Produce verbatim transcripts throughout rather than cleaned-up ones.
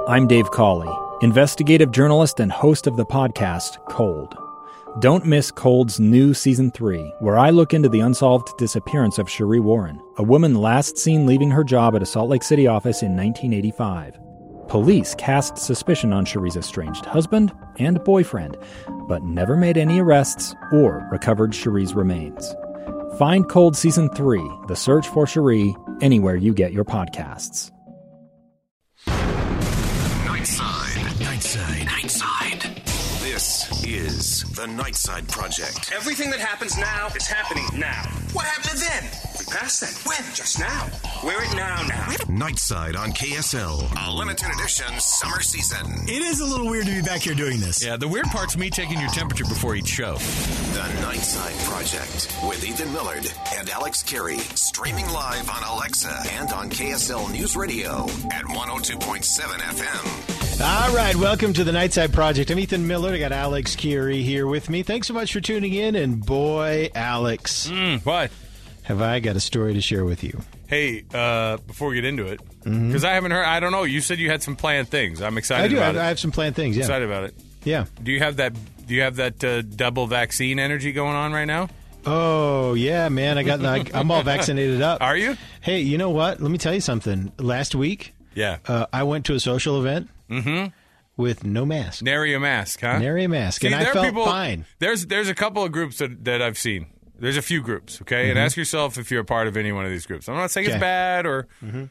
I'm Dave Cawley, investigative journalist and host of the podcast Cold. Don't miss Cold's new Season three, where I look into the unsolved disappearance of Cherie Warren, a woman last seen leaving her job at a Salt Lake City office in nineteen eighty-five. Police cast suspicion on Cherie's estranged husband and boyfriend, but never made any arrests or recovered Cherie's remains. Find Cold Season three, The Search for Cherie, anywhere you get your podcasts. Nightside. Nightside. Nightside. This is the Nightside Project. Everything that happens now is happening now. What happened then? We passed that. When? Just now. We're it now now. Nightside on K S L. A limited edition summer season. It is a little weird to be back here doing this. Yeah, the weird part's me taking your temperature before each show. The Nightside Project with Ethan Millard and Alex Carey. Streaming live on Alexa and on K S L News Radio at one oh two point seven F M. All right, welcome to the Nightside Project. I'm Ethan Millard. I got Alex Carey here with me. Thanks so much for tuning in. And boy, Alex, Mm, what? have I got a story to share with you. Hey, uh, before we get into it, because I haven't heard, I don't know, you said you had some planned things. I'm excited I do. I, about I it. have some planned things. Yeah. Excited about it. Yeah. Do you have that, do you have that uh, double vaccine energy going on right now? Oh, yeah, man. I got. the, I'm all vaccinated up. Are you? Hey, you know what? Let me tell you something. Last week, Yeah. uh, I went to a social event Mm-hmm. with no mask. Nary a mask, huh? Nary a mask. See, and I there are felt people, fine. There's there's a couple of groups that, that I've seen. There's a few groups, okay? And ask yourself if you're a part of any one of these groups. I'm not saying Okay. it's bad or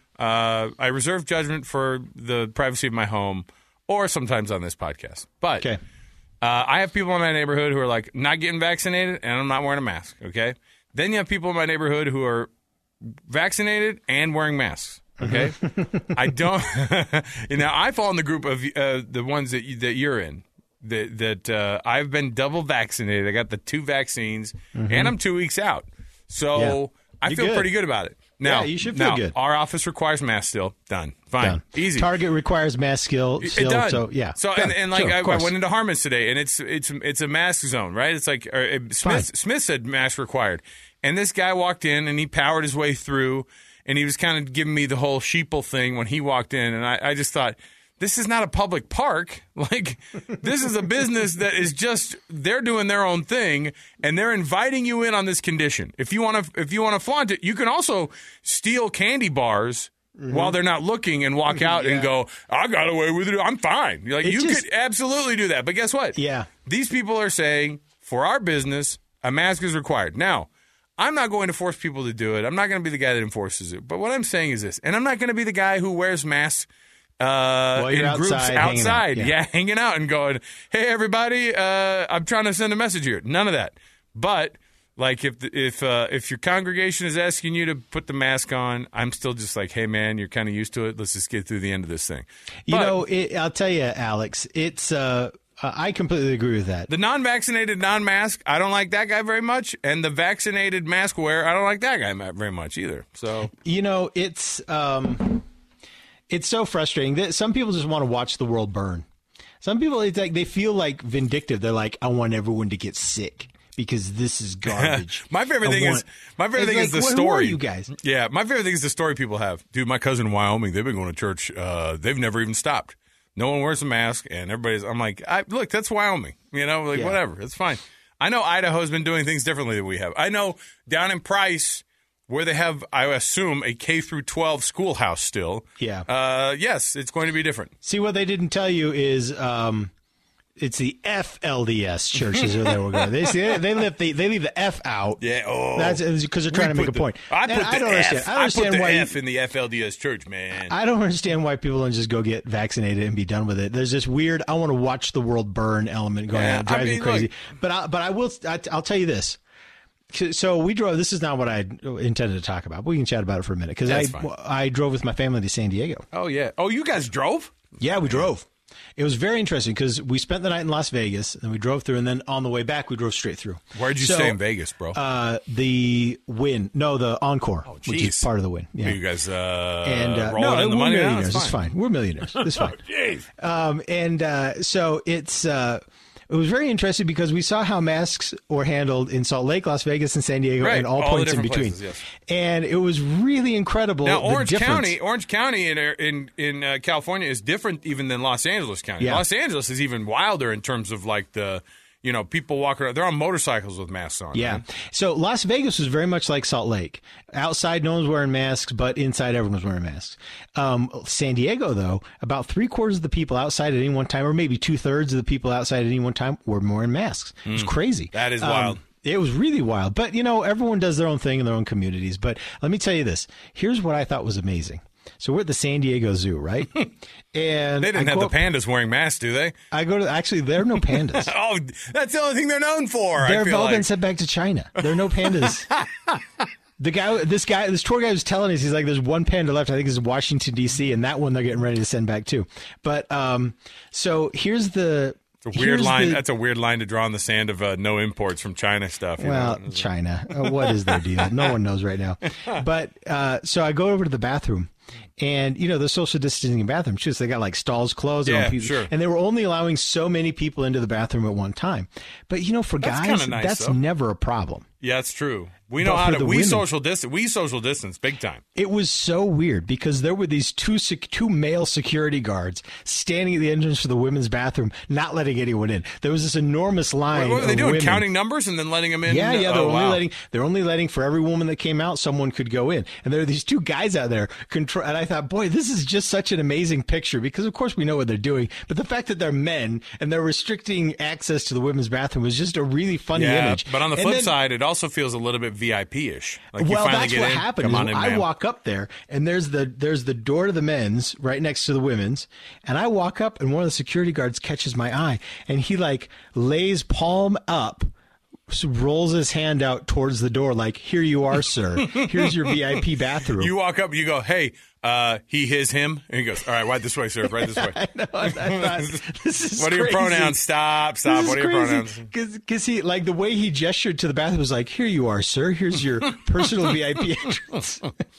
uh, I reserve judgment for the privacy of my home or sometimes on this podcast. But Okay. uh, I have people in my neighborhood who are like not getting vaccinated and I'm not wearing a mask, okay? Then you have people in my neighborhood who are vaccinated and wearing masks. Okay, I don't. You know, I fall in the group of uh, the ones that you, that you're in. That that uh, I've been double vaccinated. I got the two vaccines, and I'm two weeks out. So Yeah. I You're feel good. pretty good about it. Now, Yeah, you should feel now, good. Our office requires masks still. Done. Fine. Done. Easy. Target requires mask skill. It Still, done. So yeah. So Done. and, and like Sure, I, of I course. went into Harmon's today, and it's it's it's a mask zone, right? It's like uh, Fine. Smith Smith said mask required, and this guy walked in and he powered his way through, and he was kind of giving me the whole sheeple thing when he walked in, and I, I just thought, this is not a public park. Like, this is a business that is just, they're doing their own thing, and they're inviting you in on this condition. If you want to if you want to flaunt it, you can also steal candy bars while they're not looking and walk out and go, I got away with it. I'm fine. You're like, It you just- could absolutely do that. But guess what? Yeah. These people are saying, for our business, a mask is required. Now, I'm not going to force people to do it. I'm not going to be the guy that enforces it. But what I'm saying is this, and I'm not going to be the guy who wears masks uh, you're in groups outside, hanging out, outside. yeah. Yeah, hanging out and going, hey, everybody, uh, I'm trying to send a message here. None of that. But like if the, if uh, if your congregation is asking you to put the mask on, I'm still just like, hey, man, you're kind of used to it. Let's just get through the end of this thing. You But know, it, I'll tell you, Alex. It's. Uh, I completely agree with that. the non-vaccinated non-mask, I don't like that guy very much. And the vaccinated mask wearer, I don't like that guy ma- very much either. So You know, it's um, it's so frustrating that some people just want to watch the world burn. Some people, it's like they feel like vindictive. They're like, I want everyone to get sick because this is garbage. my favorite I thing want- is my favorite It's thing is like, the who- story. Who are you guys? Yeah, my favorite thing is the story people have. Dude, my cousin in Wyoming, they've been going to church. Uh, they've never even stopped. No one wears a mask, and everybody's. I'm like, I, look, that's Wyoming. You know, like Yeah. whatever, it's fine. I know Idaho's been doing things differently than we have. I know down in Price, where they have, I assume, a K through twelve schoolhouse still. Yeah. Uh, yes, it's going to be different. See, what they didn't tell you is um, it's the F L D S churches where they were going. They see, they leave the they leave the F out. Yeah. Oh, That's because they're trying to We make a put the- point. I And put the I don't F. understand. I don't understand I put the why you- F in the F L D S church, man. I don't understand why people don't just go get vaccinated and be done with it. There's this weird I want to watch the world burn element going Yeah, on. It drives I mean, me crazy. look- but I, but I will I, I'll tell you this. So we drove. This is not what I intended to talk about. But we can chat about it for a minute because I That's fine. I drove with my family to San Diego. oh yeah. Oh, you guys drove? Yeah, we drove. It was very interesting because we spent the night in Las Vegas and we drove through, and then on the way back we drove straight through. Where'd you So, stay in Vegas, bro? Uh, the Wynn, no, the Encore, which is jeez. part of the Wynn. Yeah. you guys uh, And uh, rolling no, in the we're money now? millionaires. It's It's fine. We're millionaires. It's fine. Jeez. Um, and uh, so it's uh, it was very interesting because we saw how masks were handled in Salt Lake, Las Vegas, and San Diego, Right. and all, All the points in different between. places, yes. And it was really incredible. Now, the Orange difference. County, Orange County in in in uh, California is different even than Los Angeles County. Yeah. Los Angeles is even wilder in terms of like the, you know, people walking around. They're on motorcycles with masks on. Yeah. Right? So Las Vegas was very much like Salt Lake. Outside, no one's wearing masks, but inside, everyone was wearing masks. Um, San Diego, though, about three quarters of the people outside at any one time, or maybe two thirds of the people outside at any one time, were wearing masks. It was crazy. That is Um, wild. It was really wild. But, you know, everyone does their own thing in their own communities. But let me tell you this. Here's what I thought was amazing. So we're at the San Diego Zoo, right? And They didn't I have go the pandas wearing masks, do they? I go to, actually, there are no pandas. Oh, that's the only thing they're known for. I They've feel all like. been sent back to China. There are no pandas. The guy, this guy, this tour guy was telling us, he's like, there's one panda left. I think it's in Washington, D C, and that one they're getting ready to send back too. But um, so here's the. It's a weird here's line. the- That's a weird line to draw in the sand of uh, no imports from China stuff. you Well, know? China. Uh, what is their deal? No one knows right now. But uh, so I go over to the bathroom. And, you know, the social distancing bathrooms, too, so they got like stalls closed. Yeah, people, sure. And they were only allowing so many people into the bathroom at one time. But, you know, for That's guys, kinda nice, that's though. never a problem. Yeah, it's true. We know But how for to. the We women- social distance. We social distance big time. It was so weird because there were these two sec- two male security guards standing at the entrance for the women's bathroom, not letting anyone in. There was this enormous line. What were they of doing? women. Counting numbers and then letting them in? Yeah, yeah. They're Oh, only wow. letting they're only letting for every woman that came out, someone could go in. And there are these two guys out there control. And I thought, boy, this is just such an amazing picture because, of course, we know what they're doing. But the fact that they're men and they're restricting access to the women's bathroom was just a really funny Yeah, image. but on the And flip then- side, it also feels a little bit V I P-ish. Like you well, finally that's get what in. happened. Come is on in, I ma'am. walk up there, and there's the there's the door to the men's right next to the women's, and I walk up, and one of the security guards catches my eye, and he like lays palm up, s- rolls his hand out towards the door, like, "Here you are, sir. Here's your V I P bathroom." You walk up, you go, "Hey, uh, he, his, him," and he goes, "All right, right this way, sir. Right this way." I know, I thought, this is What are your crazy. pronouns? Stop, stop. What are your pronouns? Because he, like, the way he gestured to the bathroom was like, "Here you are, sir. Here's your personal V I P entrance."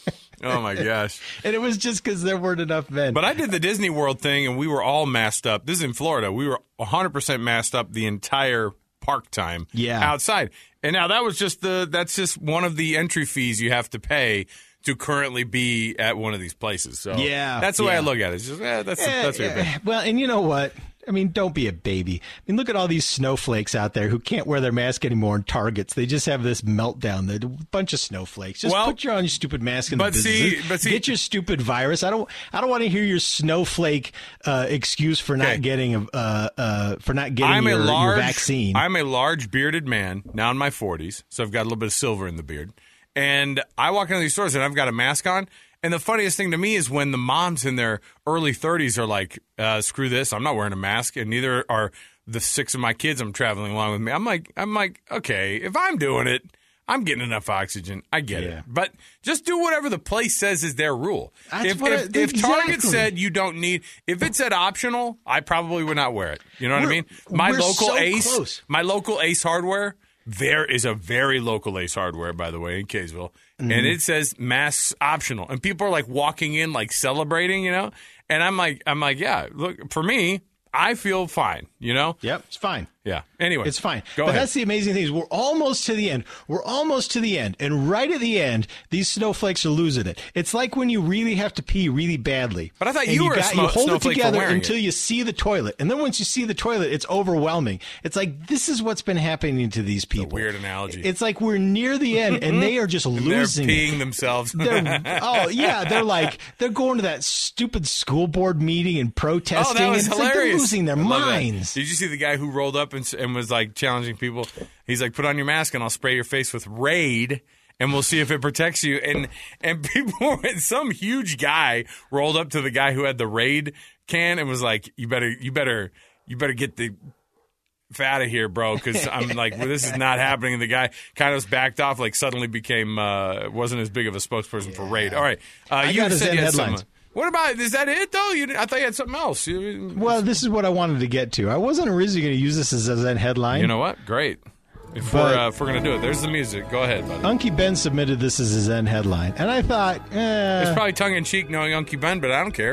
Oh my gosh! And it was just because there weren't enough men. But I did the Disney World thing, and we were all masked up. This is in Florida. We were one hundred percent masked up the entire park time. Yeah. outside. And now that was just the that's just one of the entry fees you have to pay to currently be at one of these places. So Yeah, that's the way yeah. I look at it. It's just eh, that's Eh, that's what you're eh, paying. well, and you know what? I mean, don't be a baby. I mean, look at all these snowflakes out there who can't wear their mask anymore in Targets. They just have this meltdown. They're a bunch of snowflakes. Just Well, put your on your stupid mask in the but see- businesses. but see- Get your stupid virus. I don't. I don't want to hear your snowflake uh, excuse for not Okay. getting a uh, uh, for not getting I'm your, a large your vaccine. I'm a large bearded man now in my forties, so I've got a little bit of silver in the beard. And I walk into these stores and I've got a mask on. And the funniest thing to me is when the moms in their early thirties are like, uh, "Screw this! I'm not wearing a mask," and neither are the six of my kids I'm traveling along with me. I'm like, I'm like, okay, if I'm doing it, I'm getting enough oxygen. I get Yeah. it, but just do whatever the place says is their rule. That's if what if, I- if Target exactly. said you don't need, if it said optional, I probably would not wear it. You know what I We're- mean? My we're local so Ace, close. my local Ace Hardware. There is a very local Ace Hardware, by the way, in Kaysville, Mm-hmm. and it says masks optional, and people are like walking in, like celebrating, you know. And I'm like, I'm like, yeah, look, for me, I feel fine, you know. Yep, it's fine. Yeah. Anyway, It's fine. Go but ahead. that's the amazing thing is we're almost to the end. We're almost to the end. And right at the end, these snowflakes are losing it. It's like when you really have to pee really badly. But I thought And you were a got, smo- you hold it snowflake for together wearing until it. you see the toilet. And then once you see the toilet, it's overwhelming. It's like this is what's been happening to these people. weird analogy. It's like we're near the end and they are just They're losing it. peeing themselves. They're, oh yeah, they're like they're going to that stupid school board meeting and protesting. Oh, that was and it's like hilarious. they're losing their I love that. minds. Did you see the guy who rolled up and, s- and was like challenging people? He's like, "Put on your mask and I'll spray your face with Raid, and we'll see if it protects you." And and people, some huge guy rolled up to the guy who had the Raid can and was like, "You better, you better, you better get the." Out of here, bro, because I'm like, well, this is not happening. And the guy kind of backed off, like suddenly became uh, wasn't as big of a spokesperson for Raid. All right, uh, I you got his said end you had headlines. something. What about is that it though? You, I thought you had something else. You, Well, this is what I wanted to get to. I wasn't originally going to use this as a headline. you know what? Great. If But- we're uh, if we're gonna do it, there's the music. Go ahead, buddy. Unky Ben submitted this as his end headline, and I thought, eh, It's probably tongue in cheek knowing Unky Ben, but I don't care.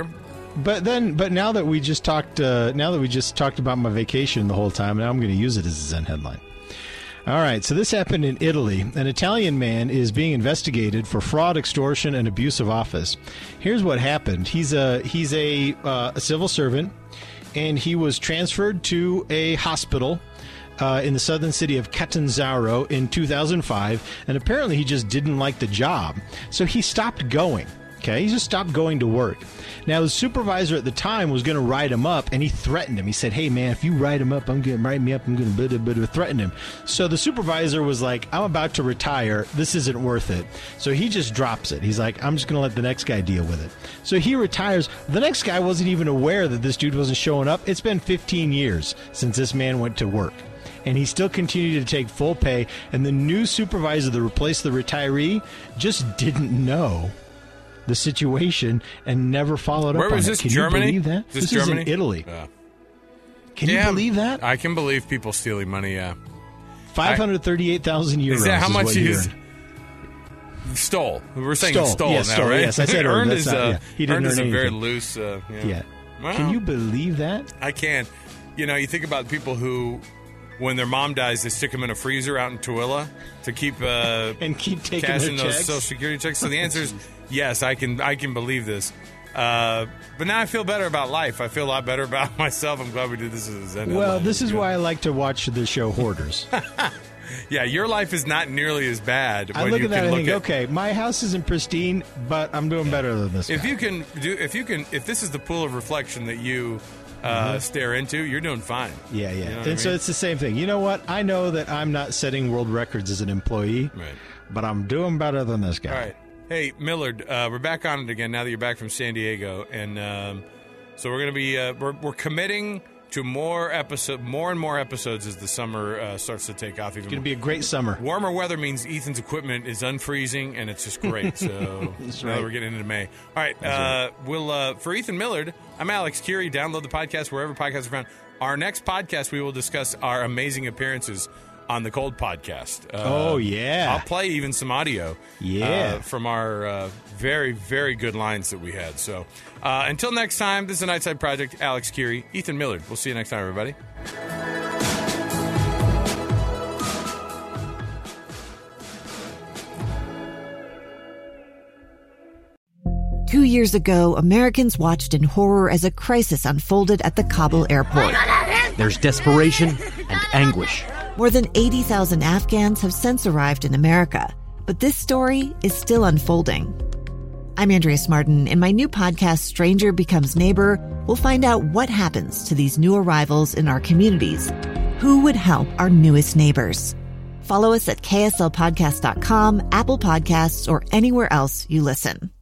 But then, but now that we just talked, uh, now that we just talked about my vacation the whole time, now I'm going to use it as a Zen headline. All right, so this happened in Italy. An Italian man is being investigated for fraud, extortion, and abuse of office. Here's what happened. He's a he's a, uh, a civil servant, and he was transferred to a hospital uh, in the southern city of Catanzaro in two thousand five, and apparently he just didn't like the job, so he stopped going. Okay, he just stopped going to work. Now, his supervisor at the time was going to write him up, and he threatened him. He said, hey, man, if you write him up, I'm going to write me up. I'm going to threaten him. So the supervisor was like, I'm about to retire. This isn't worth it. So he just drops it. He's like, I'm just going to let the next guy deal with it. So he retires. The next guy wasn't even aware that this dude wasn't showing up. It's been fifteen years since this man went to work, and he still continued to take full pay. And the new supervisor that replaced the retiree just didn't know the situation and never followed up Where on was it. this, Can Germany? you believe that? Is this This Germany? is in Italy. Yeah. Can Yeah, you believe that? I can believe people stealing money, yeah. five hundred thirty-eight thousand euros Is that how is much what he he is? earned. Stole. We're saying Stole. stole Yes, now, stole. right? Yes, I said earned. earned That's is, not- uh, yeah. He didn't earned is earn a very anything. loose, uh, yeah. Yeah. Well, Can you believe that? I can. You know, you think about people who, when their mom dies, they stick them in a freezer out in Tooele to keep uh, And keep taking cashing their those checks? Social Security checks. So the answer is yes. I can. I can believe this. Uh, but now I feel better about life. I feel a lot better about myself. I'm glad we did this as a Zen Well, headline. this is Good. why I like to watch the show Hoarders. Yeah, your life is not nearly as bad. I when look you at that can and look think, at, okay, my house isn't pristine, but I'm doing better than this If guy. you can do, if you can, if this is the pool of reflection that you uh, Mm-hmm. stare into, you're doing fine. Yeah, yeah. You know what and I so mean? it's the same thing. You know what? I know that I'm not setting world records as an employee, Right. but I'm doing better than this guy. All right. Hey, Millard, uh, we're back on it again now that you're back from San Diego. And um, so we're going to be, uh, we're, we're committing to more episode, more and more episodes as the summer uh, starts to take off. Even It's going to be a great summer. warmer weather means Ethan's equipment is unfreezing, and it's just great. So That's now right. that we're getting into May. All right. Uh, we'll uh, for Ethan Millard, I'm Alex Curie. Download the podcast wherever podcasts are found. Our next podcast, we will discuss our amazing appearances on the Cold podcast. Uh, Oh, yeah. I'll play even some audio. Yeah. uh, from our uh, very, very good lines that we had. So uh, until next time, this is the Nightside Project. Alex Curie, Ethan Millard. We'll see you next time, everybody. Two years ago, Americans watched in horror as a crisis unfolded at the Kabul airport. There's desperation and anguish. More than eighty thousand Afghans have since arrived in America, but this story is still unfolding. I'm Andrea Smartin. In my new podcast, Stranger Becomes Neighbor, we'll find out what happens to these new arrivals in our communities. Who would help our newest neighbors? Follow us at K S L podcast dot com, Apple Podcasts, or anywhere else you listen.